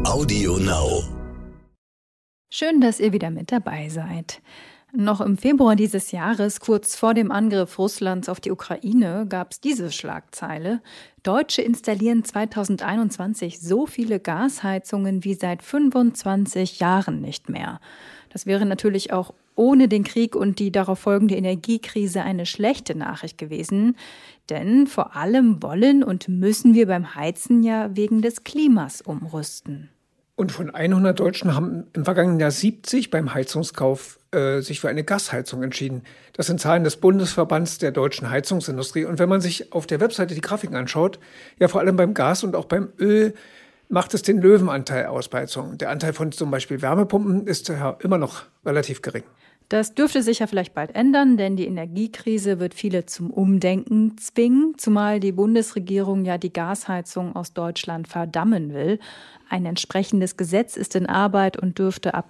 Audio Now. Schön, dass ihr wieder mit dabei seid. Noch im Februar dieses Jahres, kurz vor dem Angriff Russlands auf die Ukraine, gab es diese Schlagzeile: Deutsche installieren 2021 so viele Gasheizungen wie seit 25 Jahren nicht mehr. Das wäre natürlich auch ohne den Krieg und die darauf folgende Energiekrise eine schlechte Nachricht gewesen. Denn vor allem wollen und müssen wir beim Heizen ja wegen des Klimas umrüsten. Und von 100 Deutschen haben im vergangenen Jahr 70 beim Heizungskauf sich für eine Gasheizung entschieden. Das sind Zahlen des Bundesverbands der deutschen Heizungsindustrie. Und wenn man sich auf der Webseite die Grafiken anschaut, ja vor allem beim Gas und auch beim Öl, macht es den Löwenanteil aus bei Heizungen. Der Anteil von zum Beispiel Wärmepumpen ist ja immer noch relativ gering. Das dürfte sich ja vielleicht bald ändern, denn die Energiekrise wird viele zum Umdenken zwingen, zumal die Bundesregierung ja die Gasheizung aus Deutschland verdammen will. Ein entsprechendes Gesetz ist in Arbeit und dürfte ab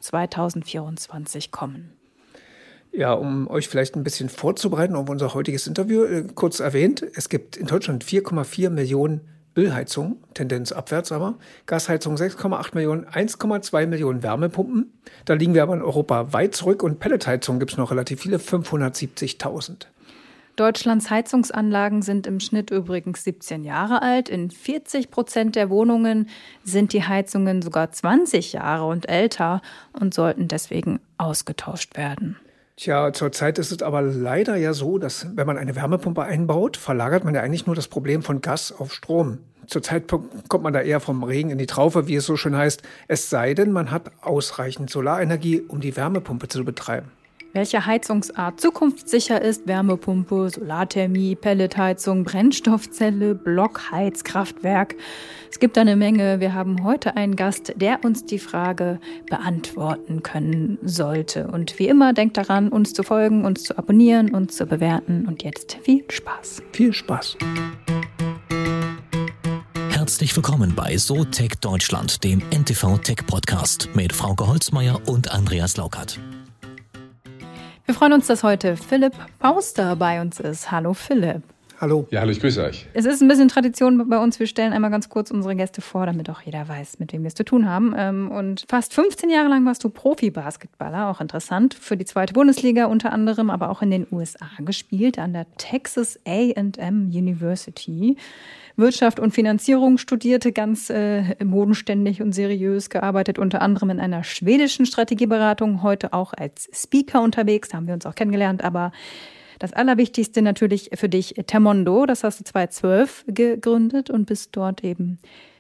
2024 kommen. Ja, um euch vielleicht ein bisschen vorzubereiten auf unser heutiges Interview, kurz erwähnt, es gibt in Deutschland 4,4 Millionen Ölheizung, Tendenz abwärts aber, Gasheizung 6,8 Millionen, 1,2 Millionen Wärmepumpen. Da liegen wir aber in Europa weit zurück und Pelletheizungen gibt es noch relativ viele, 570.000. Deutschlands Heizungsanlagen sind im Schnitt übrigens 17 Jahre alt. In 40% der Wohnungen sind die Heizungen sogar 20 Jahre und älter und sollten deswegen ausgetauscht werden. Tja, zurzeit ist es aber leider ja so, dass wenn man eine Wärmepumpe einbaut, verlagert man ja eigentlich nur das Problem von Gas auf Strom. Zurzeit kommt man da eher vom Regen in die Traufe, wie es so schön heißt. Es sei denn, man hat ausreichend Solarenergie, um die Wärmepumpe zu betreiben. Welche Heizungsart zukunftssicher ist: Wärmepumpe, Solarthermie, Pelletheizung, Brennstoffzelle, Blockheizkraftwerk. Es gibt eine Menge. Wir haben heute einen Gast, der uns die Frage beantworten können sollte. Und wie immer, denkt daran, uns zu folgen, uns zu abonnieren, uns zu bewerten. Und jetzt viel Spaß. Viel Spaß. Herzlich willkommen bei SoTech Deutschland, dem NTV Tech Podcast mit Frauke Holzmeier und Andreas Laukert. Wir freuen uns, dass heute Philipp Pauster bei uns ist. Hallo Philipp. Hallo. Ja, hallo, ich grüße euch. Es ist ein bisschen Tradition bei uns. Wir stellen einmal ganz kurz unsere Gäste vor, damit auch jeder weiß, mit wem wir es zu tun haben. Und fast 15 Jahre lang warst du Profi-Basketballer, auch interessant, für die zweite Bundesliga unter anderem, aber auch in den USA gespielt, an der Texas A&M University. Wirtschaft und Finanzierung studierte, ganz bodenständig und seriös gearbeitet, unter anderem in einer schwedischen Strategieberatung, heute auch als Speaker unterwegs, da haben wir uns auch kennengelernt, aber das Allerwichtigste natürlich für dich, Termondo, das hast du 2012 gegründet und bist dort eben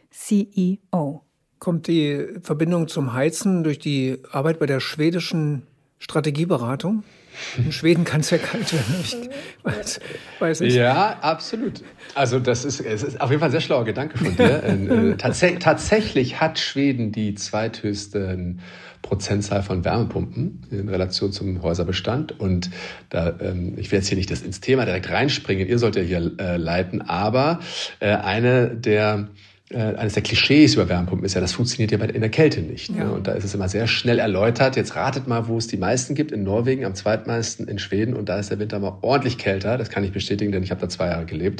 CEO. Kommt die Verbindung zum Heizen durch die Arbeit bei der schwedischen Strategieberatung? In Schweden kann es ja kalt werden. Ich weiß nicht. Ja, absolut. Also es ist auf jeden Fall ein sehr schlauer Gedanke von dir. Tatsächlich hat Schweden die zweithöchste Prozentzahl von Wärmepumpen in Relation zum Häuserbestand. Und da, ich will jetzt hier nicht ins Thema direkt reinspringen, ihr sollt ja hier leiten, aber eines der Klischees über Wärmepumpen ist ja, das funktioniert ja in der Kälte nicht. Ja. Ne? Und da ist es immer sehr schnell erläutert. Jetzt ratet mal, wo es die meisten gibt. In Norwegen, am zweitmeisten in Schweden. Und da ist der Winter mal ordentlich kälter. Das kann ich bestätigen, denn ich habe da 2 Jahre gelebt.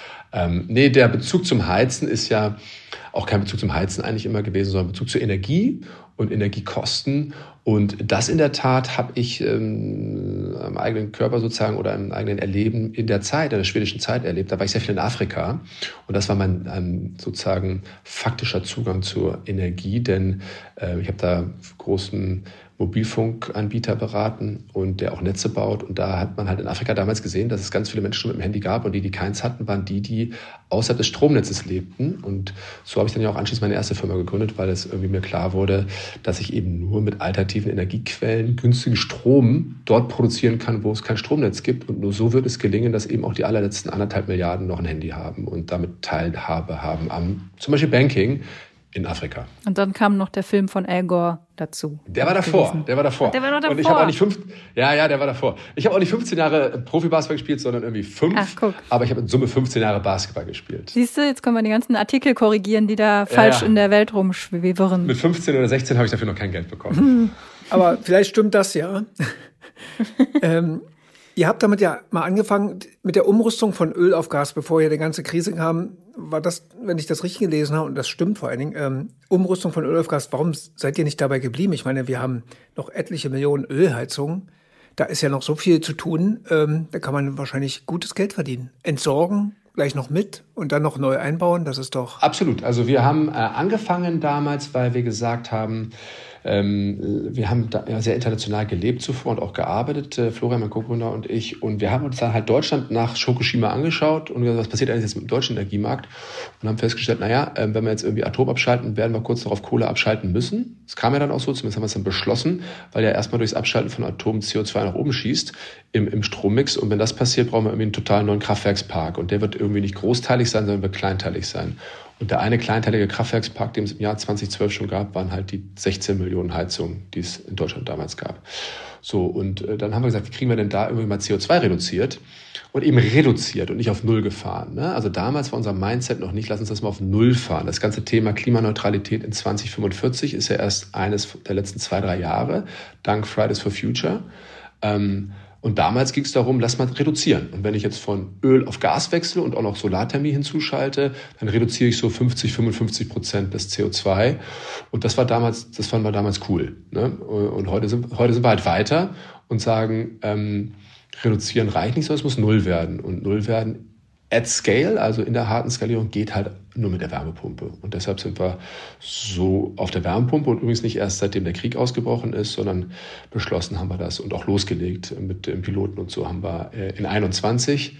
Der Bezug zum Heizen ist ja auch kein Bezug zum Heizen eigentlich immer gewesen, sondern Bezug zur Energie und Energiekosten. Und das in der Tat habe ich am eigenen Körper sozusagen oder im eigenen Erleben in der schwedischen Zeit erlebt. Da war ich sehr viel in Afrika und das war mein sozusagen faktischer Zugang zur Energie, denn ich habe da großen Mobilfunkanbieter beraten und der auch Netze baut. Und da hat man halt in Afrika damals gesehen, dass es ganz viele Menschen mit dem Handy gab und die keins hatten, waren die außerhalb des Stromnetzes lebten. Und so habe ich dann ja auch anschließend meine erste Firma gegründet, weil es irgendwie mir klar wurde, dass ich eben nur mit alternativen Energiequellen günstigen Strom dort produzieren kann, wo es kein Stromnetz gibt. Und nur so wird es gelingen, dass eben auch die allerletzten 1,5 Milliarden noch ein Handy haben und damit Teilhabe haben am zum Beispiel Banking in Afrika. Und dann kam noch der Film von Al Gore dazu. Der war davor. Der war noch davor. Und ich habe auch nicht der war davor. Ich habe auch nicht 15 Jahre Profi-Basketball gespielt, sondern irgendwie 5. Ach, guck. Aber ich habe in Summe 15 Jahre Basketball gespielt. Siehst du, jetzt können wir die ganzen Artikel korrigieren, die da falsch in der Welt rumschwirren. Mit 15 oder 16 habe ich dafür noch kein Geld bekommen. Aber vielleicht stimmt das ja. Ihr habt damit ja mal angefangen mit der Umrüstung von Öl auf Gas, bevor ja die ganze Krise kam. war das, wenn ich das richtig gelesen habe, und das stimmt vor allen Dingen, Umrüstung von Öl auf Gas, warum seid ihr nicht dabei geblieben? Ich meine, wir haben noch etliche Millionen Ölheizungen. Da ist ja noch so viel zu tun. Da kann man wahrscheinlich gutes Geld verdienen. Entsorgen, gleich noch mit und dann noch neu einbauen, das ist doch... Absolut. Also wir haben angefangen damals, weil wir gesagt haben, wir haben da ja sehr international gelebt zuvor und auch gearbeitet, Florian, mein Co-Gründer und ich. Und wir haben uns dann halt Deutschland nach Fukushima angeschaut und gesagt, was passiert eigentlich jetzt mit dem deutschen Energiemarkt? Und haben festgestellt, wenn wir jetzt irgendwie Atom abschalten, werden wir kurz darauf Kohle abschalten müssen. Das kam ja dann auch so, zumindest haben wir es dann beschlossen, weil ja erstmal durchs Abschalten von Atom CO2 nach oben schießt im Strommix. Und wenn das passiert, brauchen wir irgendwie einen total neuen Kraftwerkspark. Und der wird irgendwie nicht großteilig sein, sondern wird kleinteilig sein. Und der eine kleinteilige Kraftwerkspark, den es im Jahr 2012 schon gab, waren halt die 16 Millionen Heizungen, die es in Deutschland damals gab. So, und dann haben wir gesagt, wie kriegen wir denn da irgendwie mal CO2 reduziert? Und eben reduziert und nicht auf Null gefahren. Ne? Also damals war unser Mindset noch nicht, lass uns das mal auf Null fahren. Das ganze Thema Klimaneutralität in 2045 ist ja erst eines der letzten 2-3 Jahre, dank Fridays for Future. Und damals ging es darum, lass mal reduzieren. Und wenn ich jetzt von Öl auf Gas wechsle und auch noch Solarthermie hinzuschalte, dann reduziere ich so 50-55% des CO2. Und das fanden wir damals cool. Ne? Und heute sind wir halt weiter und sagen, reduzieren reicht nicht, sondern es muss Null werden. Und Null werden at scale, also in der harten Skalierung, geht halt nur mit der Wärmepumpe. Und deshalb sind wir so auf der Wärmepumpe und übrigens nicht erst seitdem der Krieg ausgebrochen ist, sondern beschlossen haben wir das und auch losgelegt mit dem Piloten und so haben wir in 21.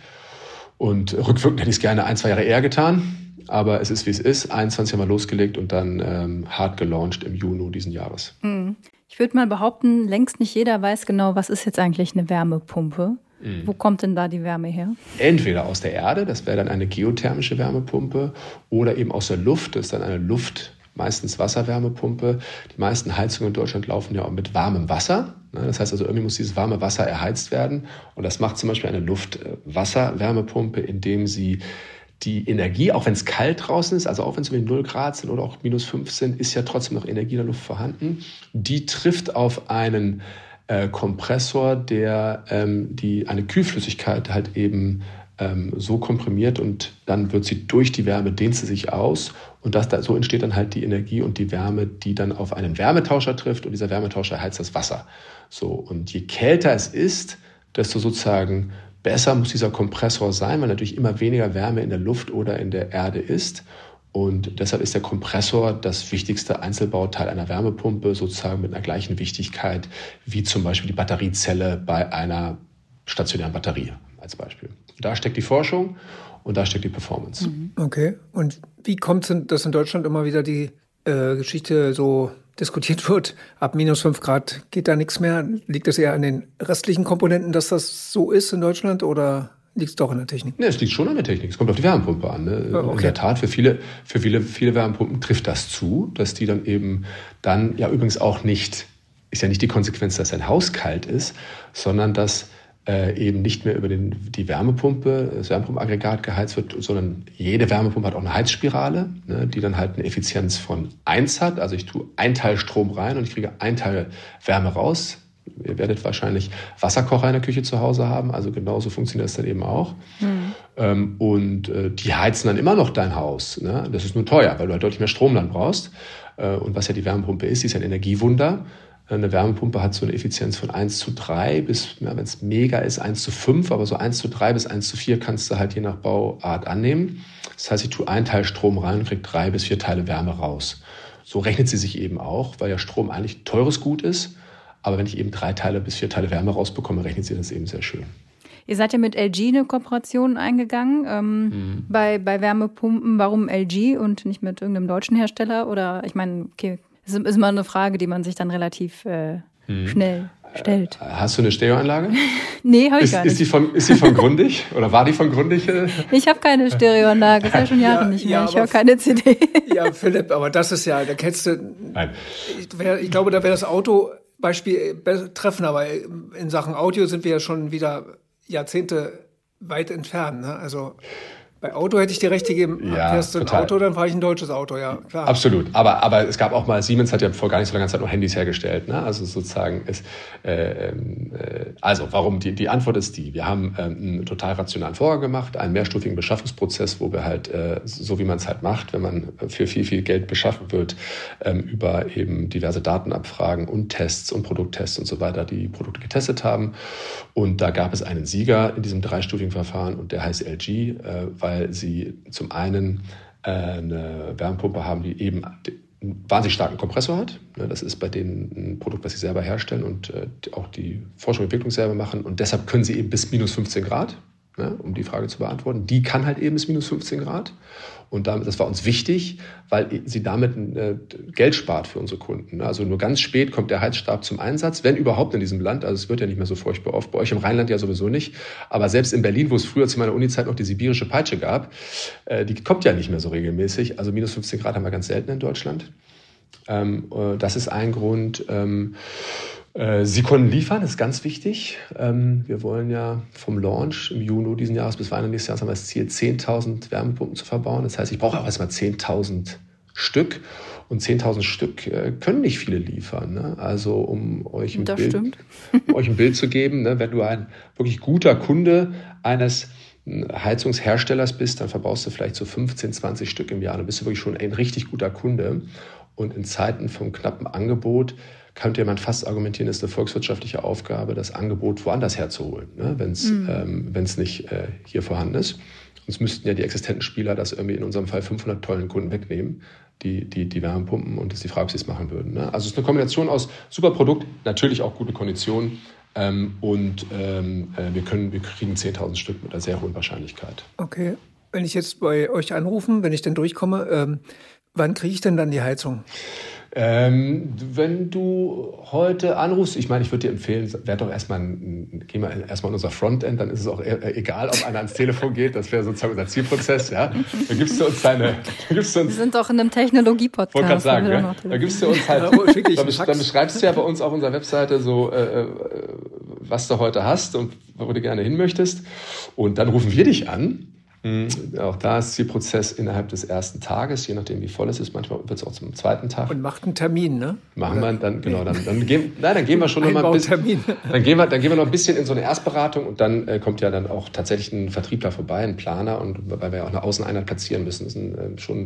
Und rückwirkend hätte ich es gerne 1-2 Jahre eher getan. Aber es ist, wie es ist. 21 haben wir losgelegt und dann hart gelauncht im Juni diesen Jahres. Ich würde mal behaupten, längst nicht jeder weiß genau, was ist jetzt eigentlich eine Wärmepumpe. Wo kommt denn da die Wärme her? Entweder aus der Erde, das wäre dann eine geothermische Wärmepumpe, oder eben aus der Luft, das ist dann eine meistens Wasserwärmepumpe. Die meisten Heizungen in Deutschland laufen ja auch mit warmem Wasser. Das heißt also, irgendwie muss dieses warme Wasser erheizt werden. Und das macht zum Beispiel eine Luft-Wasser-Wärmepumpe, indem sie die Energie, auch wenn es kalt draußen ist, also auch wenn es um 0 Grad sind oder auch -5 sind, ist ja trotzdem noch Energie in der Luft vorhanden. Die trifft auf einen Kompressor, der eine Kühlflüssigkeit halt eben so komprimiert und dann wird sie durch die Wärme, dehnt sie sich aus und so entsteht dann halt die Energie und die Wärme, die dann auf einen Wärmetauscher trifft und dieser Wärmetauscher heizt das Wasser. So, und je kälter es ist, desto sozusagen besser muss dieser Kompressor sein, weil natürlich immer weniger Wärme in der Luft oder in der Erde ist. Und deshalb ist der Kompressor das wichtigste Einzelbauteil einer Wärmepumpe, sozusagen mit einer gleichen Wichtigkeit wie zum Beispiel die Batteriezelle bei einer stationären Batterie als Beispiel. Da steckt die Forschung und da steckt die Performance. Okay, und wie kommt es, dass in Deutschland immer wieder die Geschichte so diskutiert wird, ab -5 Grad geht da nichts mehr? Liegt das eher an den restlichen Komponenten, dass das so ist in Deutschland oder liegt es doch in der Technik? Ne, es liegt schon an der Technik. Es kommt auf die Wärmepumpe an. Ne? Okay. In der Tat, für viele Wärmepumpen trifft das zu, dass die dann eben dann, ja übrigens auch nicht, ist ja nicht die Konsequenz, dass ein Haus kalt ist, sondern dass eben nicht mehr über die Wärmepumpe, das Wärmepumpenaggregat geheizt wird, sondern jede Wärmepumpe hat auch eine Heizspirale, ne, die dann halt eine Effizienz von 1 hat. Also ich tue 1 Teil Strom rein und ich kriege 1 Teil Wärme raus. Ihr werdet wahrscheinlich Wasserkocher in der Küche zu Hause haben, also genauso funktioniert das dann eben auch. Und die heizen dann immer noch dein Haus. Ne? Das ist nur teuer, weil du halt deutlich mehr Strom dann brauchst. Und was ja die Wärmepumpe ist, die ist ein Energiewunder. Eine Wärmepumpe hat so eine Effizienz von 1:3 bis, wenn es mega ist, 1:5, aber so 1:3 bis 1:4 kannst du halt je nach Bauart annehmen. Das heißt, ich tue 1 Teil Strom rein und kriege 3 bis 4 Teile Wärme raus. So rechnet sie sich eben auch, weil ja Strom eigentlich ein teures Gut ist. Aber wenn ich eben 3 Teile bis 4 Teile Wärme rausbekomme, rechnet sie das eben sehr schön. Ihr seid ja mit LG eine Kooperation eingegangen bei Wärmepumpen. Warum LG und nicht mit irgendeinem deutschen Hersteller? Oder ich meine, okay, das ist immer eine Frage, die man sich dann relativ schnell stellt. Hast du eine Stereoanlage? Nee, habe ich gar nicht. Ist die von Grundig? Oder war die von Grundig? Ich habe keine Stereoanlage, das ist ja schon Jahre nicht mehr. Ich höre keine CD. Ja, Philipp, aber das ist ja, da kennst du... Nein. Ich glaube, da wäre das Autobeispiel treffender, aber in Sachen Audio sind wir ja schon wieder Jahrzehnte weit entfernt. Ne? Also Bei Auto hätte ich dir recht gegeben. Ja, fährst du ein Auto, dann fahre ich ein deutsches Auto, ja, klar. Absolut. Aber es gab auch mal, Siemens hat ja vor gar nicht so langer Zeit noch Handys hergestellt. Ne? Also sozusagen also warum? Die Antwort ist die. Wir haben einen total rationalen Vorgang gemacht, einen mehrstufigen Beschaffungsprozess, wo wir halt, so wie man es halt macht, wenn man für viel, viel Geld beschaffen wird, über eben diverse Datenabfragen und Tests und Produkttests und so weiter, die Produkte getestet haben. Und da gab es einen Sieger in diesem dreistufigen Verfahren und der heißt LG, weil sie zum einen eine Wärmepumpe haben, die eben einen wahnsinnig starken Kompressor hat. Das ist bei denen ein Produkt, was sie selber herstellen und auch die Forschung und Entwicklung selber machen. Und deshalb können sie eben bis minus 15 Grad, um die Frage zu beantworten. Die kann halt eben bis minus 15 Grad. Und damit, das war uns wichtig, weil sie damit Geld spart für unsere Kunden. Also nur ganz spät kommt der Heizstab zum Einsatz, wenn überhaupt in diesem Land. Also es wird ja nicht mehr so furchtbar oft. Bei euch im Rheinland ja sowieso nicht. Aber selbst in Berlin, wo es früher zu meiner Unizeit noch die sibirische Peitsche gab, die kommt ja nicht mehr so regelmäßig. Also minus 15 Grad haben wir ganz selten in Deutschland. Das ist ein Grund. Sie konnten liefern, das ist ganz wichtig. Wir wollen ja vom Launch im Juni diesen Jahres bis Weihnachten nächstes Jahr haben wir das Ziel, 10.000 Wärmepumpen zu verbauen. Das heißt, ich brauche auch erstmal 10.000 Stück. Und 10.000 Stück können nicht viele liefern. Ne? Also um euch ein Bild zu geben, ne? Wenn du ein wirklich guter Kunde eines Heizungsherstellers bist, dann verbrauchst du vielleicht so 15, 20 Stück im Jahr. Dann bist du wirklich schon ein richtig guter Kunde. Und in Zeiten vom knappen Angebot könnte man fast argumentieren, ist eine volkswirtschaftliche Aufgabe, das Angebot woanders herzuholen, ne? wenn es nicht hier vorhanden ist. Sonst müssten ja die existenten Spieler das irgendwie in unserem Fall 500 tollen Kunden wegnehmen, die Wärmepumpen, und das ist die Frage, ob sie es machen würden. Ne? Also es ist eine Kombination aus super Produkt, natürlich auch gute Konditionen und wir kriegen 10.000 Stück mit einer sehr hohen Wahrscheinlichkeit. Okay, wenn ich jetzt bei euch anrufe, wenn ich denn durchkomme, wann kriege ich denn dann die Heizung? Wenn du heute anrufst, ich meine, ich würde dir empfehlen, gehen wir erstmal in unser Frontend, dann ist es auch egal, ob einer ans Telefon geht, das wäre sozusagen unser Zielprozess, ja. Dann gibst du uns Wir sind doch in einem Technologie-Podcast. Wollte gerade sagen, ja? Da gibst du uns halt, dann beschreibst du ja bei uns auf unserer Webseite so, was du heute hast und wo du gerne hin möchtest. Und dann rufen wir dich an. Auch da ist Zielprozess innerhalb des ersten Tages, je nachdem wie voll es ist. Manchmal wird es auch zum zweiten Tag. Und macht einen Termin, ne? Machen wir dann, genau. Dann gehen wir schon noch mal ein bisschen. Dann gehen wir noch ein bisschen in so eine Erstberatung und dann kommt ja dann auch tatsächlich ein Vertriebler vorbei, ein Planer, und weil wir ja auch eine Außeneinheit platzieren müssen, ist schon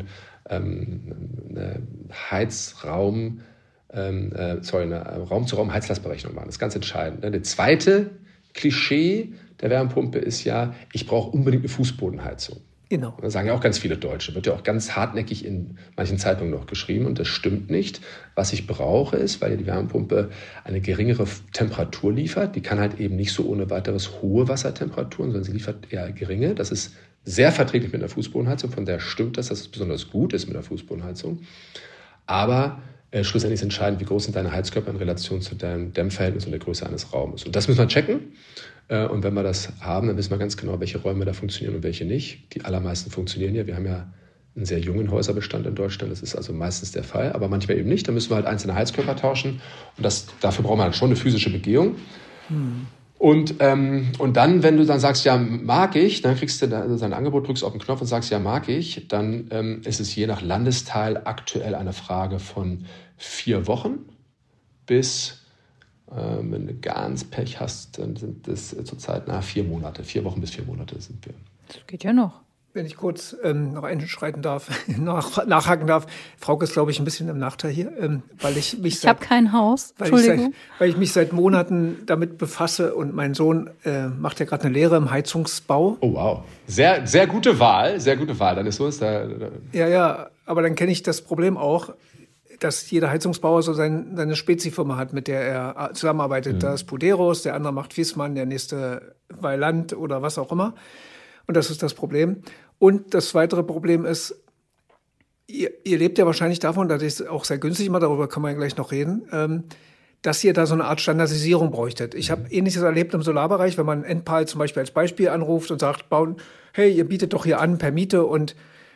eine Heizraum, eine Raum-zu-Raum-Heizlastberechnung machen. Das ist ganz entscheidend. Der zweite Klischee der Wärmepumpe ist ja, ich brauche unbedingt eine Fußbodenheizung. Genau. Das sagen ja auch ganz viele Deutsche. Wird ja auch ganz hartnäckig in manchen Zeitungen noch geschrieben. Und das stimmt nicht. Was ich brauche ist, weil ja die Wärmepumpe eine geringere Temperatur liefert. Die kann halt eben nicht so ohne weiteres hohe Wassertemperaturen, sondern sie liefert eher geringe. Das ist sehr verträglich mit einer Fußbodenheizung. Von daher stimmt das, dass es besonders gut ist mit der Fußbodenheizung. Aber schlussendlich ist entscheidend, wie groß sind deine Heizkörper in Relation zu deinem Dämmverhältnis und der Größe eines Raumes. Und das müssen wir checken. Und wenn wir das haben, dann wissen wir ganz genau, welche Räume da funktionieren und welche nicht. Die allermeisten funktionieren ja. Wir haben ja einen sehr jungen Häuserbestand in Deutschland. Das ist also meistens der Fall, aber manchmal eben nicht. Da müssen wir halt einzelne Heizkörper tauschen. Und dafür brauchen wir halt schon eine physische Begehung. Und dann, wenn du dann sagst, ja, mag ich, dann kriegst du sein Angebot, drückst auf den Knopf und sagst, ja, mag ich, dann ist es je nach Landesteil aktuell eine Frage von 4 Wochen bis, wenn du ganz Pech hast, dann sind das zurzeit 4 Monate. 4 Wochen bis 4 Monate sind wir. Das geht ja noch. Wenn ich kurz noch einschreiten darf, nachhaken darf. Frauke ist, glaube ich, ein bisschen im Nachteil hier, weil ich mich Ich habe kein Haus, Entschuldigung. Weil ich mich seit Monaten damit befasse und mein Sohn macht ja gerade eine Lehre im Heizungsbau. Oh, wow. Sehr, sehr gute Wahl, sehr gute Wahl. Dann ist so, Ja, aber dann kenne ich das Problem auch, dass jeder Heizungsbauer so seine Spezifirma hat, mit der er zusammenarbeitet. Da ist Puderos, der andere macht Viessmann, der nächste Weiland oder was auch immer. Und das ist das Problem. Und das weitere Problem ist, ihr lebt ja wahrscheinlich davon, dass es auch sehr günstig immer, darüber kann man ja gleich noch reden, dass ihr da so eine Art Standardisierung bräuchtet. Ich habe Ähnliches erlebt im Solarbereich, wenn man Enpal zum Beispiel als Beispiel anruft und sagt, hey, ihr bietet doch hier an per Miete, und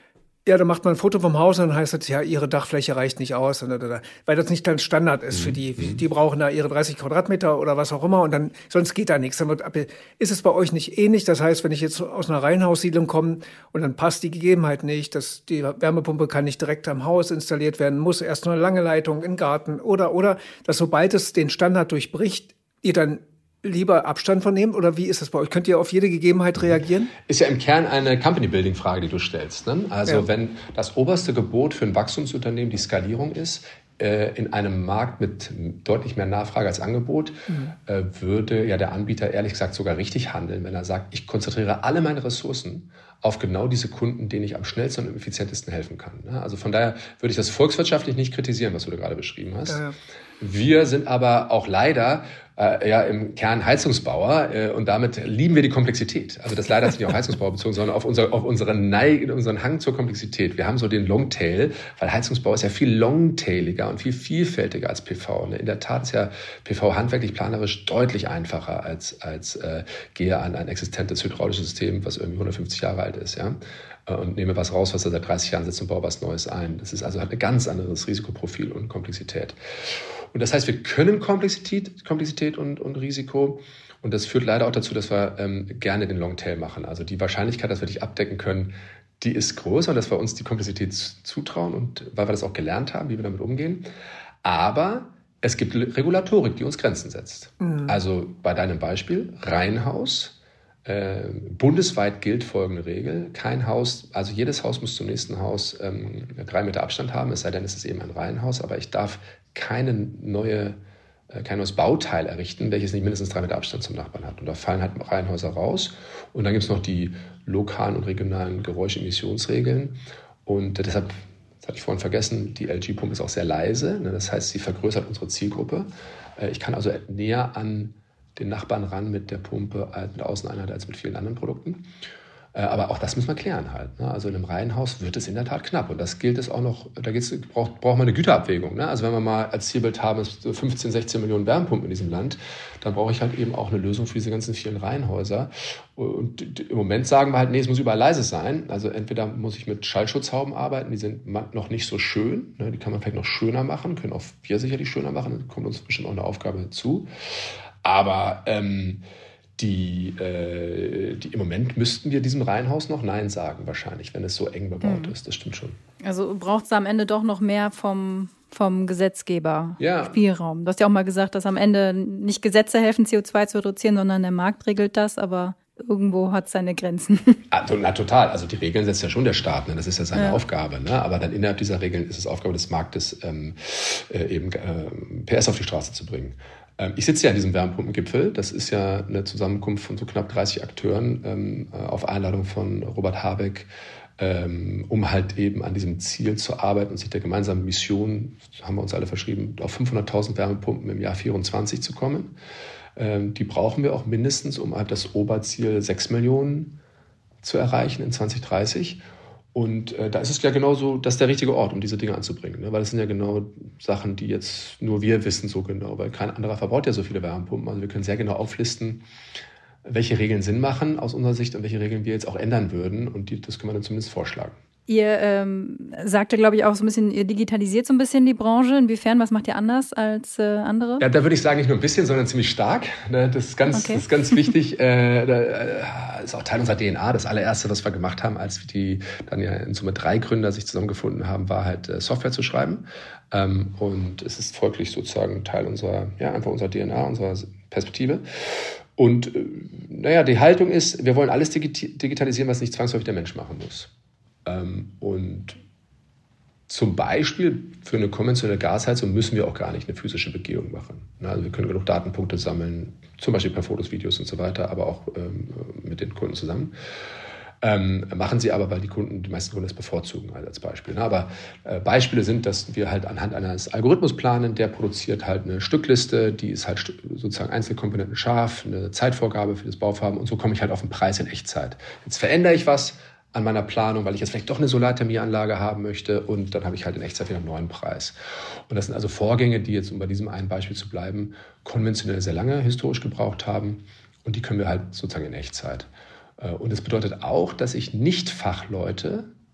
Ja, dann macht man ein Foto vom Haus und dann heißt es, ja, ihre Dachfläche reicht nicht aus. Weil das nicht dann Standard ist für die. Die brauchen da ihre 30 Quadratmeter oder was auch immer und dann, sonst geht da nichts. Ist es bei euch nicht ähnlich? Das heißt, wenn ich jetzt aus einer Reihenhaussiedlung komme und dann passt die Gegebenheit nicht, dass die Wärmepumpe kann nicht direkt am Haus installiert werden, muss erst nur eine lange Leitung in den Garten oder, dass sobald es den Standard durchbricht, ihr dann lieber Abstand von nehmen? Oder wie ist das bei euch? Könnt ihr auf jede Gegebenheit reagieren? Ist ja im Kern eine Company-Building-Frage, die du stellst. Ne? Also wenn das oberste Gebot für ein Wachstumsunternehmen die Skalierung ist, in einem Markt mit deutlich mehr Nachfrage als Angebot, würde ja der Anbieter ehrlich gesagt sogar richtig handeln, wenn er sagt, ich konzentriere alle meine Ressourcen auf genau diese Kunden, denen ich am schnellsten und am effizientesten helfen kann. Also von daher würde ich das volkswirtschaftlich nicht kritisieren, was du da gerade beschrieben hast. Ja. Wir sind aber auch leider im Kern Heizungsbauer und damit lieben wir die Komplexität. Also das leider ist nicht auf Heizungsbauer bezogen, sondern auf unseren Hang zur Komplexität. Wir haben so den Longtail, weil Heizungsbau ist ja viel longtailiger und viel vielfältiger als PV. In der Tat ist ja PV handwerklich planerisch deutlich einfacher als gehe an ein existentes hydraulisches System, was irgendwie 150 Jahre alt ist, ja, und nehme was raus, was da seit 30 Jahren sitzt und baue was Neues ein. Das ist also hat ein ganz anderes Risikoprofil und Komplexität. Und das heißt, wir können Komplexität und Risiko. Und das führt leider auch dazu, dass wir gerne den Longtail machen. Also die Wahrscheinlichkeit, dass wir dich abdecken können, die ist größer und dass wir uns die Komplexität zutrauen und weil wir das auch gelernt haben, wie wir damit umgehen. Aber es gibt Regulatorik, die uns Grenzen setzt. Also bei deinem Beispiel, Reihenhaus. Bundesweit gilt folgende Regel. Kein Haus, also jedes Haus muss zum nächsten Haus 3 Meter Abstand haben, es sei denn, es ist eben ein Reihenhaus, aber ich darf kein neues Bauteil errichten, welches nicht mindestens 3 Meter Abstand zum Nachbarn hat. Und da fallen halt Reihenhäuser raus. Und dann gibt es noch die lokalen und regionalen Geräuschemissionsregeln. Und deshalb, das hatte ich vorhin vergessen, die LG-Pumpe ist auch sehr leise. Das heißt, sie vergrößert unsere Zielgruppe. Ich kann also näher an den Nachbarn ran mit der Pumpe, mit der Außeneinheit als mit vielen anderen Produkten. Aber auch das müssen wir klären halt. Also in einem Reihenhaus wird es in der Tat knapp. Und das gilt es auch noch, braucht man eine Güterabwägung. Also wenn wir mal als Zielbild haben, es 15, 16 Millionen Wärmepumpen in diesem Land, dann brauche ich halt eben auch eine Lösung für diese ganzen vielen Reihenhäuser. Und im Moment sagen wir halt, nee, es muss überall leise sein. Also entweder muss ich mit Schallschutzhauben arbeiten, die sind noch nicht so schön. Die kann man vielleicht noch schöner machen, können auch wir sicherlich schöner machen. Da kommt uns bestimmt auch eine Aufgabe zu. Aber im Moment müssten wir diesem Reihenhaus noch Nein sagen, wahrscheinlich, wenn es so eng bebaut ist. Das stimmt schon. Also braucht es am Ende doch noch mehr vom Gesetzgeber Spielraum. Du hast ja auch mal gesagt, dass am Ende nicht Gesetze helfen, CO2 zu reduzieren, sondern der Markt regelt das, aber irgendwo hat es seine Grenzen. Na total. Also die Regeln setzt ja schon der Staat. Das ist ja seine Aufgabe. Aber dann innerhalb dieser Regeln ist es Aufgabe des Marktes, PS auf die Straße zu bringen. Ich sitze ja an diesem Wärmepumpengipfel. Das ist ja eine Zusammenkunft von so knapp 30 Akteuren auf Einladung von Robert Habeck, um halt eben an diesem Ziel zu arbeiten und sich der gemeinsamen Mission, haben wir uns alle verschrieben, auf 500.000 Wärmepumpen im Jahr 2024 zu kommen. Die brauchen wir auch mindestens, um halt das Oberziel 6 Millionen zu erreichen in 2030. Und da ist es ja genauso, das ist der richtige Ort, um diese Dinge anzubringen. Weil das sind ja genau Sachen, die jetzt nur wir wissen so genau, weil kein anderer verbaut ja so viele Wärmepumpen. Also wir können sehr genau auflisten, welche Regeln Sinn machen aus unserer Sicht und welche Regeln wir jetzt auch ändern würden. Und das können wir dann zumindest vorschlagen. Ihr sagt ja, glaube ich, auch so ein bisschen, ihr digitalisiert so ein bisschen die Branche. Inwiefern, was macht ihr anders als andere? Ja, da würde ich sagen, nicht nur ein bisschen, sondern ziemlich stark. Das ist ganz wichtig. Das ist auch Teil unserer DNA. Das allererste, was wir gemacht haben, als wir dann ja in Summe 3 Gründer sich zusammengefunden haben, war halt Software zu schreiben. Und es ist folglich sozusagen Teil unserer DNA, unserer Perspektive. Und die Haltung ist, wir wollen alles digitalisieren, was nicht zwangsläufig der Mensch machen muss. Und zum Beispiel für eine konventionelle Gasheizung müssen wir auch gar nicht eine physische Begehung machen. Also wir können genug Datenpunkte sammeln, zum Beispiel per Fotos, Videos und so weiter, aber auch mit den Kunden zusammen. Machen sie aber, weil die meisten Kunden das bevorzugen als Beispiel. Aber Beispiele sind, dass wir halt anhand eines Algorithmus planen, der produziert halt eine Stückliste, die ist halt sozusagen Einzelkomponenten scharf, eine Zeitvorgabe für das Bauvorhaben und so komme ich halt auf den Preis in Echtzeit. Jetzt verändere ich was an meiner Planung, weil ich jetzt vielleicht doch eine Solarthermieanlage haben möchte und dann habe ich halt in Echtzeit wieder einen neuen Preis. Und das sind also Vorgänge, die jetzt, um bei diesem einen Beispiel zu bleiben, konventionell sehr lange historisch gebraucht haben und die können wir halt sozusagen in Echtzeit. Und das bedeutet auch, dass ich Nicht-Fachleute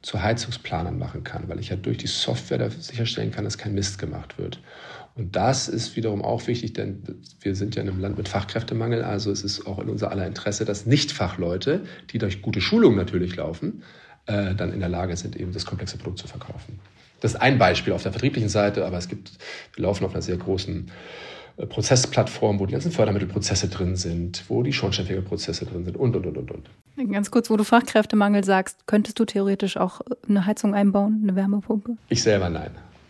zu Heizungsplanern machen kann, weil ich ja durch die Software dafür sicherstellen kann, dass kein Mist gemacht wird. Und das ist wiederum auch wichtig, denn wir sind ja in einem Land mit Fachkräftemangel, also es ist auch in unser aller Interesse, dass Nicht-Fachleute, die durch gute Schulung natürlich laufen, dann in der Lage sind, eben das komplexe Produkt zu verkaufen. Das ist ein Beispiel auf der vertrieblichen Seite, aber wir laufen auf einer sehr großen Prozessplattform, wo die ganzen Fördermittelprozesse drin sind, wo die Schornsteinfegerprozesse drin sind und. Ganz kurz, wo du Fachkräftemangel sagst, könntest du theoretisch auch eine Heizung einbauen, eine Wärmepumpe? Ich selber nein.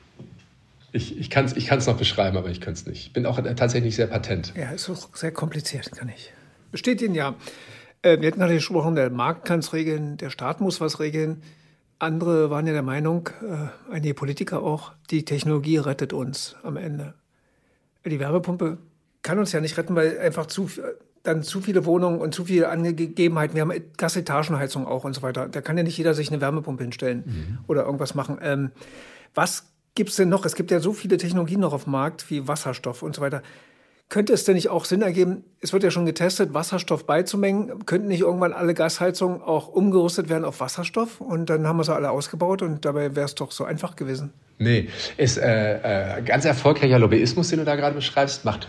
Ich kann es noch beschreiben, aber ich könnte es nicht. Ich bin auch tatsächlich nicht sehr patent. Ja, ist auch sehr kompliziert, kann ich. Bestätigen, ja. Wir hatten gerade gesprochen, der Markt kann es regeln, der Staat muss was regeln. Andere waren ja der Meinung, einige Politiker auch, die Technologie rettet uns am Ende. Die Wärmepumpe kann uns ja nicht retten, weil einfach zu viele Wohnungen und zu viele Angegebenheiten. Wir haben Gasetagenheizung auch und so weiter. Da kann ja nicht jeder sich eine Wärmepumpe hinstellen oder irgendwas machen. Was gibt es denn noch? Es gibt ja so viele Technologien noch auf dem Markt wie Wasserstoff und so weiter. Könnte es denn nicht auch Sinn ergeben, es wird ja schon getestet, Wasserstoff beizumengen? Könnten nicht irgendwann alle Gasheizungen auch umgerüstet werden auf Wasserstoff? Und dann haben wir sie alle ausgebaut und dabei wäre es doch so einfach gewesen. Nee, ist ganz erfolgreicher Lobbyismus, den du da gerade beschreibst, macht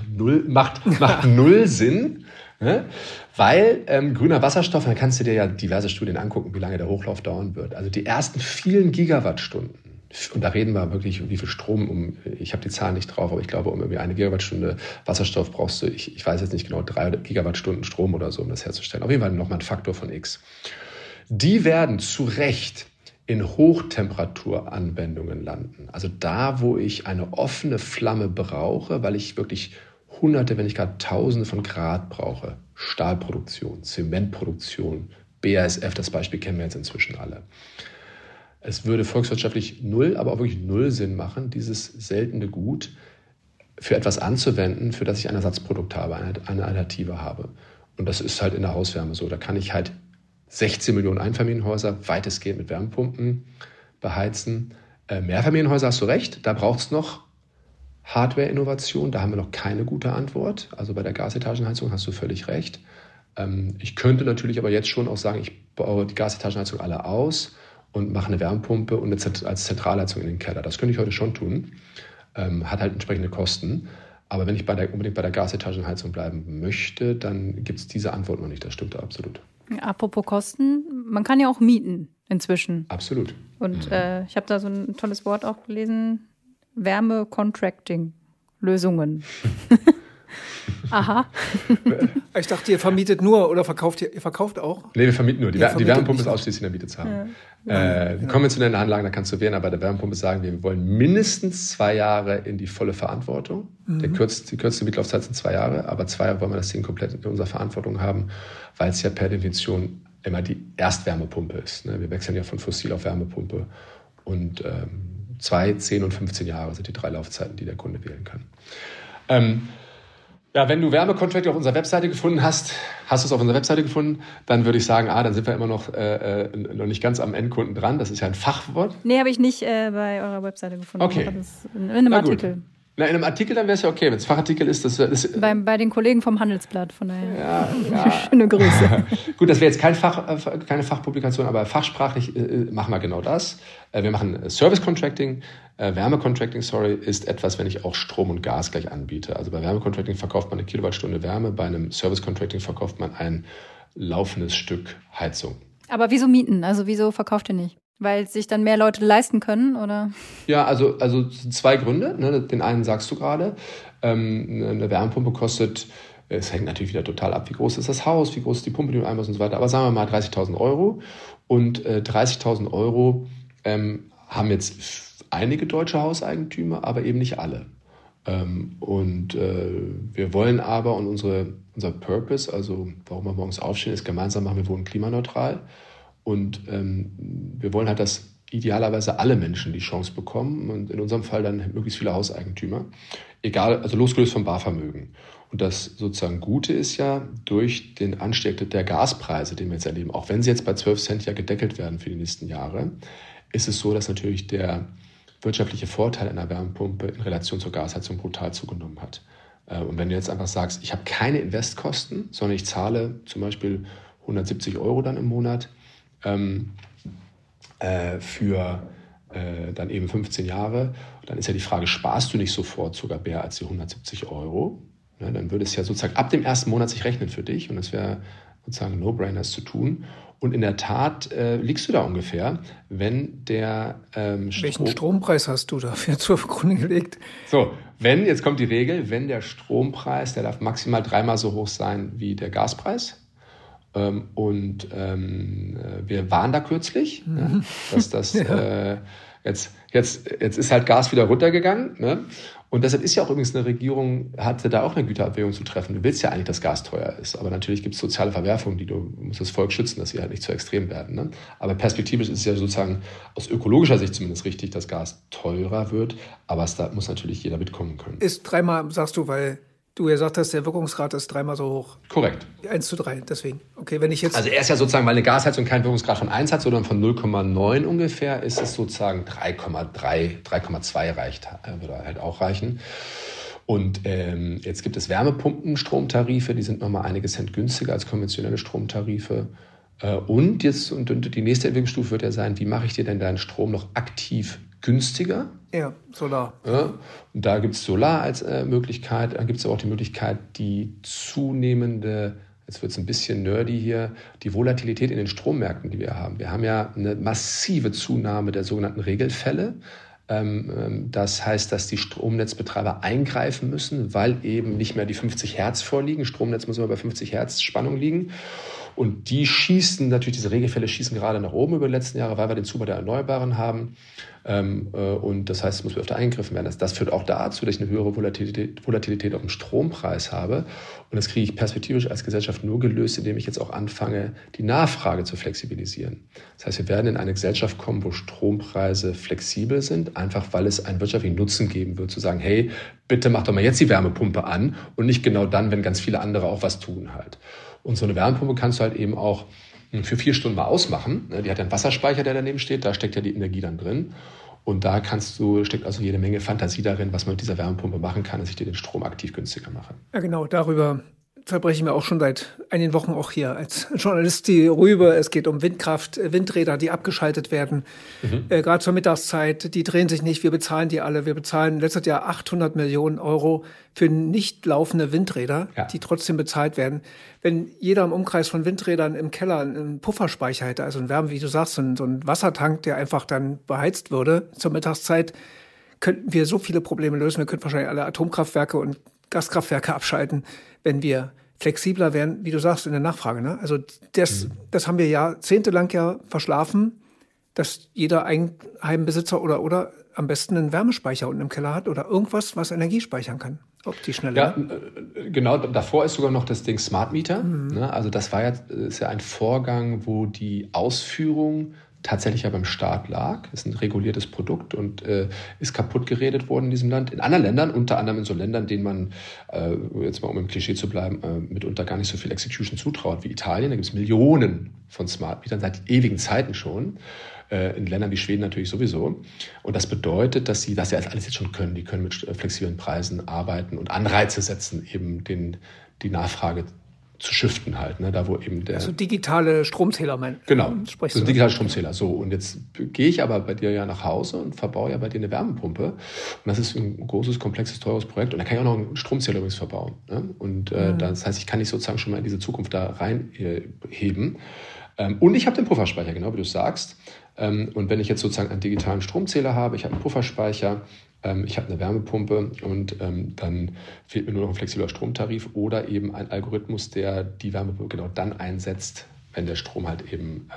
null Sinn. Ne? Weil grüner Wasserstoff, dann kannst du dir ja diverse Studien angucken, wie lange der Hochlauf dauern wird. Also die ersten vielen Gigawattstunden, und da reden wir wirklich um wie viel Strom, ich habe die Zahlen nicht drauf, aber ich glaube, um irgendwie 1 Gigawattstunde Wasserstoff brauchst du, ich weiß jetzt nicht genau, 3 Gigawattstunden Strom oder so, um das herzustellen. Auf jeden Fall nochmal ein Faktor von X. Die werden zu Recht in Hochtemperaturanwendungen landen. Also da, wo ich eine offene Flamme brauche, weil ich wirklich Hunderte, wenn nicht gar Tausende von Grad brauche. Stahlproduktion, Zementproduktion, BASF, das Beispiel kennen wir jetzt inzwischen alle. Es würde volkswirtschaftlich null, aber auch wirklich null Sinn machen, dieses seltene Gut für etwas anzuwenden, für das ich ein Ersatzprodukt habe, eine Alternative habe. Und das ist halt in der Hauswärme so. Da kann ich halt 16 Millionen Einfamilienhäuser weitestgehend mit Wärmepumpen beheizen. Mehrfamilienhäuser hast du recht, da braucht es noch Hardware-Innovation, da haben wir noch keine gute Antwort. Also bei der Gasetagenheizung hast du völlig recht. Ich könnte natürlich aber jetzt schon auch sagen, ich baue die Gasetagenheizung alle aus und mache eine Wärmepumpe und als Zentralheizung in den Keller. Das könnte ich heute schon tun. Hat halt entsprechende Kosten. Aber wenn ich unbedingt bei der Gasetagenheizung bleiben möchte, dann gibt es diese Antwort noch nicht. Das stimmt absolut. Apropos Kosten, man kann ja auch mieten inzwischen. Absolut. Und ich habe da so ein tolles Wort auch gelesen, Wärme-Contracting-Lösungen. Aha. Ich dachte, ihr vermietet nur oder verkauft ihr verkauft auch? Nee, wir vermieten nur. Die Wärmepumpe ist ausschließlich in der Miete zu haben. Ja. Die konventionellen Anlagen, da kannst du wählen, aber bei der Wärmepumpe sagen wir wollen mindestens 2 Jahre in die volle Verantwortung. Die kürzeste Mietlaufzeit sind 2 Jahre, aber 2 Jahre wollen wir das Ding komplett in unserer Verantwortung haben, weil es ja per Definition immer die Erstwärmepumpe ist. Ne? Wir wechseln ja von Fossil auf Wärmepumpe und 2, 10 und 15 Jahre sind die 3 Laufzeiten, die der Kunde wählen kann. Ja, wenn du Wärmecontracting auf unserer Webseite gefunden hast du es auf unserer Webseite gefunden, dann würde ich sagen, dann sind wir immer noch nicht ganz am Endkunden dran. Das ist ja ein Fachwort. Nee, habe ich nicht bei eurer Webseite gefunden. Okay. Das in einem Artikel. Na, in einem Artikel, dann wäre es ja okay. Wenn es Fachartikel ist, das bei den Kollegen vom Handelsblatt, von daher. Ja. Schöne Grüße. Gut, das wäre jetzt keine Fachpublikation, aber fachsprachlich machen wir genau das. Wir machen Service-Contracting. Wärmecontracting, ist etwas, wenn ich auch Strom und Gas gleich anbiete. Also bei Wärmecontracting verkauft man 1 Kilowattstunde Wärme, bei einem Service-Contracting verkauft man ein laufendes Stück Heizung. Aber wieso mieten? Also wieso verkauft ihr nicht? Weil sich dann mehr Leute leisten können, oder? Ja, also 2 Gründe. Ne? Den einen sagst du gerade. Eine Wärmepumpe kostet, es hängt natürlich wieder total ab, wie groß ist das Haus, wie groß ist die Pumpe, die du einbaust und so weiter. Aber sagen wir mal 30.000 Euro. Und 30.000 Euro haben jetzt einige deutsche Hauseigentümer, aber eben nicht alle. Wir wollen aber, und unser Purpose, also warum wir morgens aufstehen, ist gemeinsam machen wir wohnen klimaneutral. Und wir wollen halt, dass idealerweise alle Menschen die Chance bekommen und in unserem Fall dann möglichst viele Hauseigentümer, egal, also losgelöst vom Barvermögen. Und das sozusagen Gute ist ja, durch den Anstieg der Gaspreise, den wir jetzt erleben, auch wenn sie jetzt bei 12 Cent ja gedeckelt werden für die nächsten Jahre, ist es so, dass natürlich der wirtschaftliche Vorteil einer Wärmepumpe in Relation zur Gasheizung brutal zugenommen hat. Und wenn du jetzt einfach sagst, ich habe keine Investkosten, sondern ich zahle zum Beispiel 170 Euro dann im Monat, für dann eben 15 Jahre. Dann ist ja die Frage, sparst du nicht sofort sogar mehr als die 170 €? Ja, dann würde es ja sozusagen ab dem ersten Monat sich rechnen für dich und es wäre sozusagen ein No-Brainer, es zu tun. Und in der Tat liegst du da ungefähr, wenn der Welchen Strompreis hast du dafür zur Grunde gelegt? So, jetzt kommt die Regel, wenn der Strompreis, der darf maximal 3-mal so hoch sein wie der Gaspreis. Und wir waren da kürzlich, dass das jetzt ist halt Gas wieder runtergegangen. Ne? Und deshalb ist ja auch übrigens eine Regierung, hatte da auch eine Güterabwägung zu treffen. Du willst ja eigentlich, dass Gas teuer ist. Aber natürlich gibt es soziale Verwerfungen, du musst das Volk schützen, dass sie halt nicht zu extrem werden. Ne? Aber perspektivisch ist es ja sozusagen aus ökologischer Sicht zumindest richtig, dass Gas teurer wird. Aber da muss natürlich jeder mitkommen können. Ist 3-mal, sagst du, weil du ja sagtest, der Wirkungsgrad ist 3-mal so hoch. Korrekt. 1:3, deswegen. Okay, wenn ich jetzt... Also er ist ja sozusagen, weil eine Gasheizung keinen Wirkungsgrad von 1 hat, sondern von 0,9 ungefähr, ist es sozusagen 3,3, 3,2 reicht, würde halt auch reichen. Und jetzt gibt es Wärmepumpenstromtarife, die sind nochmal einige Cent günstiger als konventionelle Stromtarife. Und die nächste Entwicklungsstufe wird ja sein, wie mache ich dir denn deinen Strom noch aktiv günstiger? Ja, Solar. Ja, und da gibt es Solar als Möglichkeit. Dann gibt es aber auch die Möglichkeit, die zunehmende, jetzt wird es ein bisschen nerdy hier, die Volatilität in den Strommärkten, die wir haben. Wir haben ja eine massive Zunahme der sogenannten Regelfälle. Das heißt, dass die Stromnetzbetreiber eingreifen müssen, weil eben nicht mehr die 50 Hertz vorliegen. Stromnetz muss immer bei 50 Hertz Spannung liegen. Und die schießen, natürlich diese Regelfälle schießen gerade nach oben über die letzten Jahre, weil wir den Zubau der Erneuerbaren haben. Und das heißt, es muss öfter eingegriffen werden. Das führt auch dazu, dass ich eine höhere Volatilität auf dem Strompreis habe. Und das kriege ich perspektivisch als Gesellschaft nur gelöst, indem ich jetzt auch anfange, die Nachfrage zu flexibilisieren. Das heißt, wir werden in eine Gesellschaft kommen, wo Strompreise flexibel sind, einfach weil es einen wirtschaftlichen Nutzen geben wird, zu sagen, hey, bitte mach doch mal jetzt die Wärmepumpe an und nicht genau dann, wenn ganz viele andere auch was tun halt. Und so eine Wärmepumpe kannst du halt eben auch für 4 Stunden mal ausmachen. Die hat ja einen Wasserspeicher, der daneben steht, da steckt ja die Energie dann drin. Und da steckt also jede Menge Fantasie darin, was man mit dieser Wärmepumpe machen kann, dass ich dir den Strom aktiv günstiger mache. Ja, genau, darüber verbreche ich mir auch schon seit einigen Wochen auch hier als Journalist die Rübe. Es geht um Windkraft, Windräder, die abgeschaltet werden. Gerade zur Mittagszeit, die drehen sich nicht, wir bezahlen die alle. Wir bezahlen letztes Jahr 800 Millionen € für nicht laufende Windräder, die trotzdem bezahlt werden. Wenn jeder im Umkreis von Windrädern im Keller einen Pufferspeicher hätte, also ein Wärme, wie du sagst, so ein Wassertank, der einfach dann beheizt würde zur Mittagszeit, könnten wir so viele Probleme lösen. Wir könnten wahrscheinlich alle Atomkraftwerke und Gaskraftwerke abschalten, wenn wir flexibler wären, wie du sagst, in der Nachfrage. Ne? Also das haben wir jahrzehntelang verschlafen, dass jeder Heimbesitzer oder am besten einen Wärmespeicher unten im Keller hat oder irgendwas, was Energie speichern kann. Auf die Schnelle. Ja, genau. Davor ist sogar noch das Ding Smart Meter. Ne? Also das ist ja ein Vorgang, wo die Ausführung tatsächlich ja beim Staat lag. Ist ein reguliertes Produkt und ist kaputt geredet worden in diesem Land. In anderen Ländern, unter anderem in so Ländern, denen man, jetzt mal um im Klischee zu bleiben, mitunter gar nicht so viel Execution zutraut wie Italien. Da gibt es Millionen von Smart Metern seit ewigen Zeiten schon. In Ländern wie Schweden natürlich sowieso. Und das bedeutet, dass sie das ja alles jetzt schon können. Die können mit flexiblen Preisen arbeiten und Anreize setzen, eben die Nachfrage zu shiften halt, ne, da wo eben also digitale Stromzähler, genau, also digitale Stromzähler. So, und jetzt gehe ich aber bei dir ja nach Hause und verbaue ja bei dir eine Wärmepumpe. Und das ist ein großes, komplexes, teures Projekt. Und da kann ich auch noch einen Stromzähler übrigens verbauen. Ne? Und das heißt, ich kann nicht sozusagen schon mal in diese Zukunft da reinheben. Und ich habe den Pufferspeicher, genau wie du sagst. Und wenn ich jetzt sozusagen einen digitalen Stromzähler habe, ich habe einen Pufferspeicher, ich habe eine Wärmepumpe und dann fehlt mir nur noch ein flexibler Stromtarif oder eben ein Algorithmus, der die Wärmepumpe genau dann einsetzt, wenn der Strom halt eben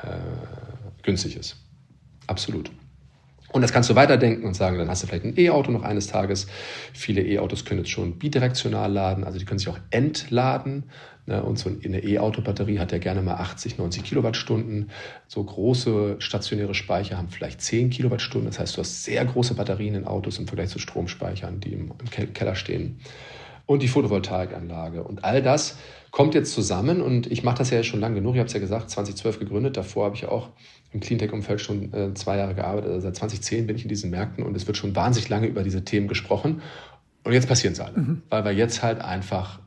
günstig ist. Absolut. Und das kannst du weiterdenken und sagen, dann hast du vielleicht ein E-Auto noch eines Tages. Viele E-Autos können jetzt schon bidirektional laden, also die können sich auch entladen. Und so eine E-Auto-Batterie hat ja gerne mal 80, 90 Kilowattstunden. So große stationäre Speicher haben vielleicht 10 Kilowattstunden. Das heißt, du hast sehr große Batterien in Autos im Vergleich zu Stromspeichern, die im Keller stehen. Und die Photovoltaikanlage. Und all das kommt jetzt zusammen. Und ich mache das ja schon lange genug. Ich habe es ja gesagt, 2012 gegründet. Davor habe ich auch im Cleantech-Umfeld schon 2 Jahre gearbeitet. Also seit 2010 bin ich in diesen Märkten und es wird schon wahnsinnig lange über diese Themen gesprochen. Und jetzt passieren sie alle. Weil wir jetzt halt einfach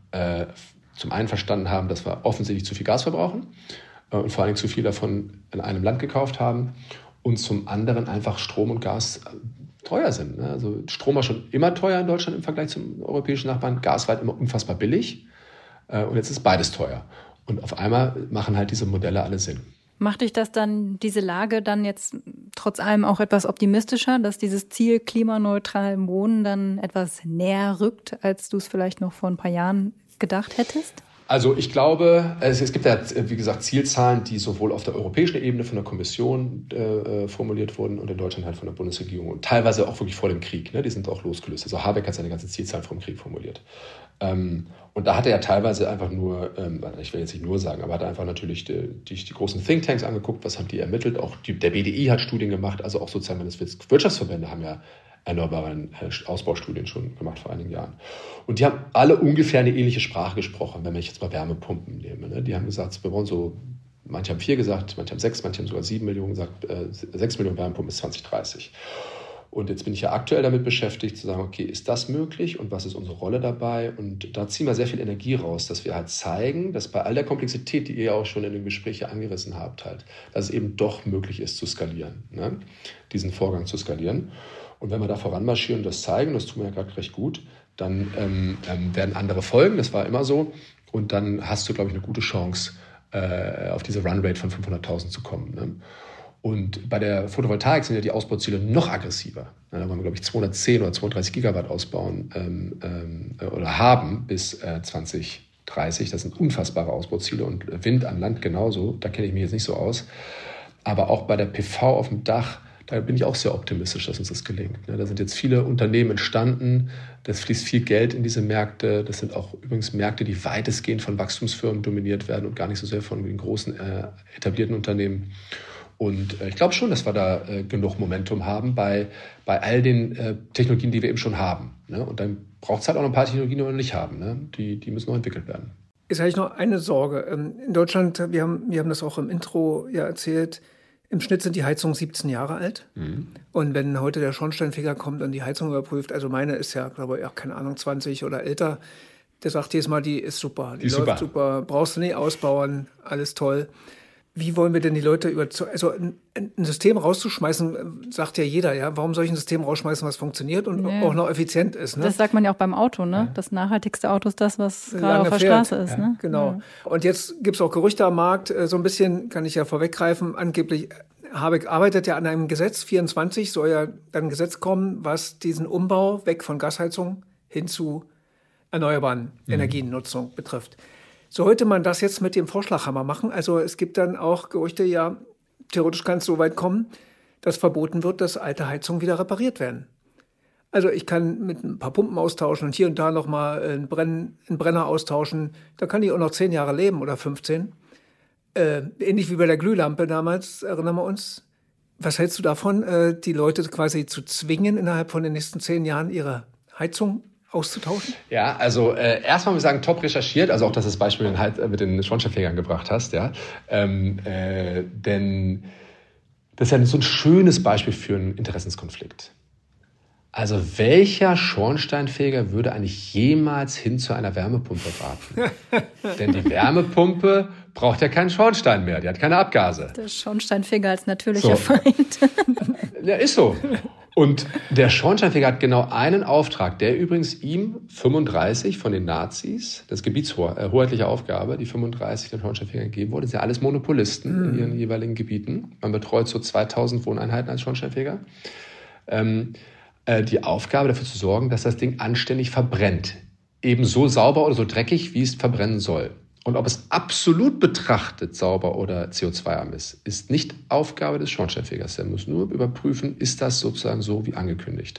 zum einen verstanden haben, dass wir offensichtlich zu viel Gas verbrauchen und vor allem zu viel davon in einem Land gekauft haben. und zum anderen einfach Strom und Gas teuer sind. Ne? Also Strom war schon immer teuer in Deutschland im Vergleich zum europäischen Nachbarn, Gas war halt immer unfassbar billig und jetzt ist beides teuer. Und auf einmal machen halt diese Modelle alle Sinn. Macht dich das dann, diese Lage dann jetzt trotz allem auch etwas optimistischer, dass dieses Ziel klimaneutralen Wohnen dann etwas näher rückt, als du es vielleicht noch vor ein paar Jahren gedacht hättest? Also ich glaube, es gibt ja, wie gesagt, Zielzahlen, die sowohl auf der europäischen Ebene von der Kommission formuliert wurden und in Deutschland halt von der Bundesregierung und teilweise auch wirklich vor dem Krieg. Ne? Die sind auch losgelöst. Also Habeck hat seine ganzen Zielzahlen vom Krieg formuliert. Und da hat er ja teilweise einfach nur, ich will jetzt nicht nur sagen, aber hat er einfach natürlich die großen Thinktanks angeguckt, was haben die ermittelt. Auch der BDI hat Studien gemacht, also auch sozusagen Wirtschaftsverbände haben ja erneuerbaren Ausbaustudien schon gemacht vor einigen Jahren. Und die haben alle ungefähr eine ähnliche Sprache gesprochen, wenn ich jetzt mal Wärmepumpen nehme. Ne? Die haben gesagt, wir wollen so, manche haben 4 gesagt, manche haben 6, manche haben sogar 7 Millionen gesagt, 6 Millionen Wärmepumpen bis 2030. Und jetzt bin ich ja aktuell damit beschäftigt, zu sagen, okay, ist das möglich und was ist unsere Rolle dabei? Und da ziehen wir sehr viel Energie raus, dass wir halt zeigen, dass bei all der Komplexität, die ihr ja auch schon in den Gesprächen angerissen habt, halt, dass es eben doch möglich ist zu skalieren, ne? Diesen Vorgang zu skalieren. Und wenn wir da voranmarschieren und das zeigen, das tun wir ja gerade recht gut, dann werden andere folgen, das war immer so. Und dann hast du, glaube ich, eine gute Chance, auf diese Runrate von 500.000 zu kommen. Ne? Und bei der Photovoltaik sind ja die Ausbauziele noch aggressiver. Da wollen wir, glaube ich, 210 oder 230 Gigawatt ausbauen oder haben bis 2030. Das sind unfassbare Ausbauziele und Wind an Land genauso. Da kenne ich mich jetzt nicht so aus. Aber auch bei der PV auf dem Dach, da bin ich auch sehr optimistisch, dass uns das gelingt. Da sind jetzt viele Unternehmen entstanden, das fließt viel Geld in diese Märkte. Das sind auch übrigens Märkte, die weitestgehend von Wachstumsfirmen dominiert werden und gar nicht so sehr von den großen etablierten Unternehmen. Und ich glaube schon, dass wir da genug Momentum haben bei all den Technologien, die wir eben schon haben. Ne? Und dann braucht es halt auch noch ein paar Technologien, die wir noch nicht haben. Ne? Die müssen noch entwickelt werden. Ist eigentlich noch eine Sorge. In Deutschland, wir haben das auch im Intro ja erzählt, im Schnitt sind die Heizungen 17 Jahre alt. Mhm. Und wenn heute der Schornsteinfeger kommt und die Heizung überprüft, also meine ist ja, glaube ich, keine Ahnung, 20 oder älter, der sagt jedes Mal, die ist super, die läuft super, brauchst du nicht ausbauen, alles toll. Wie wollen wir denn die Leute überzeugen? Also ein System rauszuschmeißen, sagt ja jeder, ja. Warum soll ich ein System rausschmeißen, was funktioniert und auch noch effizient ist? Ne? Das sagt man ja auch beim Auto, ne? Ja. Das nachhaltigste Auto ist das, was gerade auf der Straße ist. Ja. Ne? Genau. Ja. Und jetzt gibt es auch Gerüchte am Markt, so ein bisschen, kann ich ja vorweggreifen, angeblich Habeck arbeitet ja an einem Gesetz, 24 soll ja dann ein Gesetz kommen, was diesen Umbau weg von Gasheizung hin zu erneuerbaren Energiennutzung betrifft. Sollte man das jetzt mit dem Vorschlaghammer machen? Also es gibt dann auch Gerüchte, ja, theoretisch kann es so weit kommen, dass verboten wird, dass alte Heizungen wieder repariert werden. Also ich kann mit ein paar Pumpen austauschen und hier und da nochmal einen Brenner austauschen. Da kann ich auch noch 10 Jahre leben oder 15. Ähnlich wie bei der Glühlampe damals, erinnern wir uns. Was hältst du davon, die Leute quasi zu zwingen, innerhalb von den nächsten 10 Jahren ihre Heizung auszutauschen? Ja, also erstmal muss ich sagen, top recherchiert, also auch, dass du das Beispiel mit den Schornsteinfegern gebracht hast, ja. Denn das ist ja so ein schönes Beispiel für einen Interessenskonflikt. Also welcher Schornsteinfeger würde eigentlich jemals hin zu einer Wärmepumpe raten? Denn die Wärmepumpe braucht ja keinen Schornstein mehr, die hat keine Abgase. Der Schornsteinfeger als natürlicher Feind. Ja, ist so. Und der Schornsteinfeger hat genau einen Auftrag, der übrigens ihm 35 von den Nazis, das gebietshoheitliche Aufgabe, die 35 den Schornsteinfegern gegeben wurde, das sind ja alles Monopolisten in ihren jeweiligen Gebieten. Man betreut so 2000 Wohneinheiten als Schornsteinfeger. Die Aufgabe dafür zu sorgen, dass das Ding anständig verbrennt. Eben so sauber oder so dreckig, wie es verbrennen soll. Und ob es absolut betrachtet sauber oder CO2-arm ist nicht Aufgabe des Schornsteinfegers. Er muss nur überprüfen, ist das sozusagen so wie angekündigt.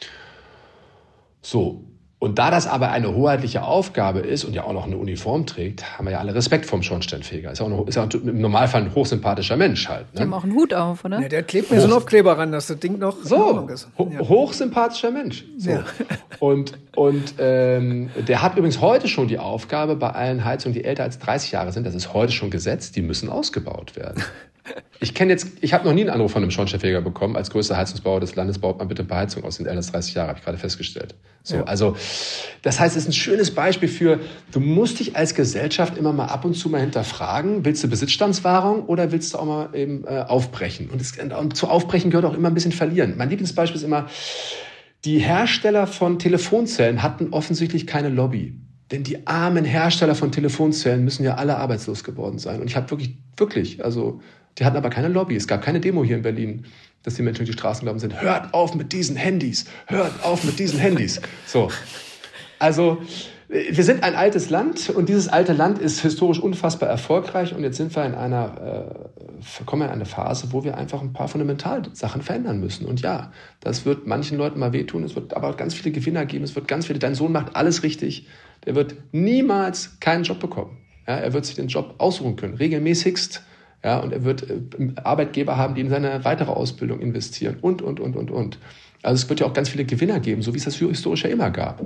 So. Und da das aber eine hoheitliche Aufgabe ist und ja auch noch eine Uniform trägt, haben wir ja alle Respekt vom Schornsteinfeger. Ist ja im Normalfall ein hochsympathischer Mensch halt. Ne? Die haben auch einen Hut auf, oder? Ja, der klebt mir so einen Aufkleber ran, dass das Ding noch in Ordnung ist. Hochsympathischer Mensch. So. Ja. Und der hat übrigens heute schon die Aufgabe, bei allen Heizungen, die älter als 30 Jahre sind, das ist heute schon Gesetz, die müssen ausgebaut werden. Ich habe noch nie einen Anruf von einem Schornsteinfeger bekommen, als größter Heizungsbauer des Landes baut man bitte ein paar Heizungen aus, sind älter als 30 Jahre, habe ich gerade festgestellt. So, ja. Also, das heißt, es ist ein schönes Beispiel für, du musst dich als Gesellschaft immer mal ab und zu mal hinterfragen, willst du Besitzstandswahrung oder willst du auch mal eben aufbrechen? Und zu aufbrechen gehört auch immer ein bisschen verlieren. Mein Lieblingsbeispiel ist immer, die Hersteller von Telefonzellen hatten offensichtlich keine Lobby. Denn die armen Hersteller von Telefonzellen müssen ja alle arbeitslos geworden sein. Und ich habe wirklich, also die hatten aber keine Lobby. Es gab keine Demo hier in Berlin, dass die Menschen durch die Straßen gelaufen sind. Hört auf mit diesen Handys. Hört auf mit diesen Handys. So. Also, wir sind ein altes Land und dieses alte Land ist historisch unfassbar erfolgreich. Und jetzt sind wir kommen wir in eine Phase, wo wir einfach ein paar Fundamentalsachen verändern müssen. Und ja, das wird manchen Leuten mal wehtun. Es wird aber ganz viele Gewinner geben. Dein Sohn macht alles richtig. Der wird niemals keinen Job bekommen. Ja, er wird sich den Job aussuchen können, regelmäßigst. Ja, und er wird Arbeitgeber haben, die in seine weitere Ausbildung investieren und. Also es wird ja auch ganz viele Gewinner geben, so wie es das historisch ja immer gab.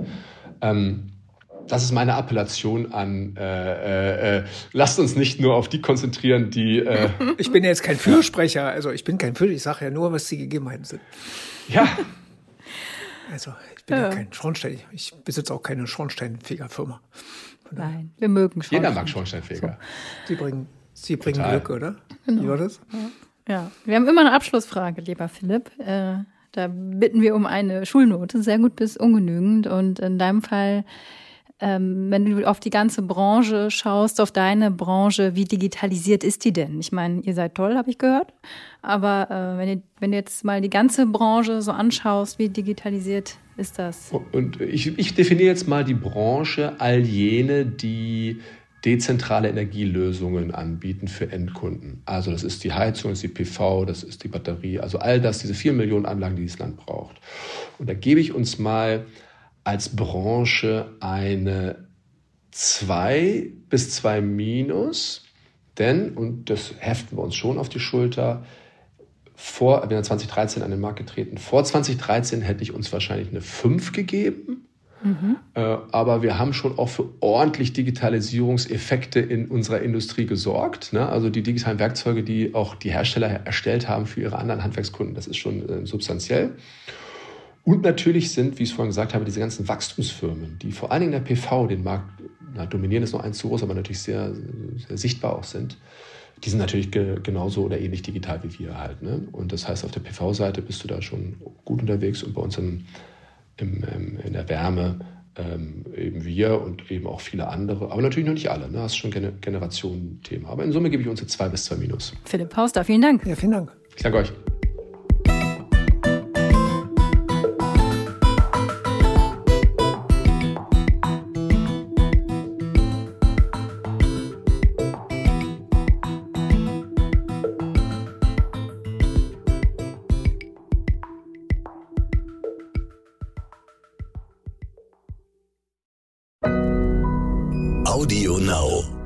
Das ist meine Appellation an, lasst uns nicht nur auf die konzentrieren, die... Ich bin ja jetzt kein Fürsprecher, also ich bin kein Fürsprecher, ich sage ja nur, was die Gegebenheiten sind. Ja. Also ich bin ja kein Schornstein, ich besitze auch keine Schornsteinfegerfirma. Nein, wir mögen Schornstein. Jeder mag Schornsteinfeger. So. Sie bringen Glück, oder? Genau. Wie war das? Ja, wir haben immer eine Abschlussfrage, lieber Philipp. Da bitten wir um eine Schulnote, sehr gut bis ungenügend. Und in deinem Fall, wenn du auf die ganze Branche schaust, auf deine Branche, wie digitalisiert ist die denn? Ich meine, ihr seid toll, habe ich gehört. Aber wenn du jetzt mal die ganze Branche so anschaust, wie digitalisiert ist das? Und ich definiere jetzt mal die Branche all jene, die dezentrale Energielösungen anbieten für Endkunden. Also das ist die Heizung, das ist die PV, das ist die Batterie, also all das, diese 4 Millionen Anlagen, die dieses Land braucht. Und da gebe ich uns mal als Branche eine 2 bis 2 minus, denn, und das heften wir uns schon auf die Schulter, wir sind 2013 an den Markt getreten. Vor 2013 hätte ich uns wahrscheinlich eine 5 gegeben. Aber wir haben schon auch für ordentlich Digitalisierungseffekte in unserer Industrie gesorgt. Ne? Also die digitalen Werkzeuge, die auch die Hersteller erstellt haben für ihre anderen Handwerkskunden, das ist schon substanziell. Und natürlich sind, wie ich es vorhin gesagt habe, diese ganzen Wachstumsfirmen, die vor allen Dingen in der PV den Markt dominieren, ist noch eins zu groß, aber natürlich sehr, sehr sichtbar auch sind. Die sind natürlich genauso oder ähnlich digital wie wir halt. Ne? Und das heißt, auf der PV-Seite bist du da schon gut unterwegs und bei uns in der Wärme eben wir und eben auch viele andere, aber natürlich noch nicht alle. Ne? Das ist schon Generationenthema. Aber in Summe gebe ich uns 2 bis 2 minus. Philipp Hauster, vielen Dank. Ja, vielen Dank. Ich danke euch. Audio Now.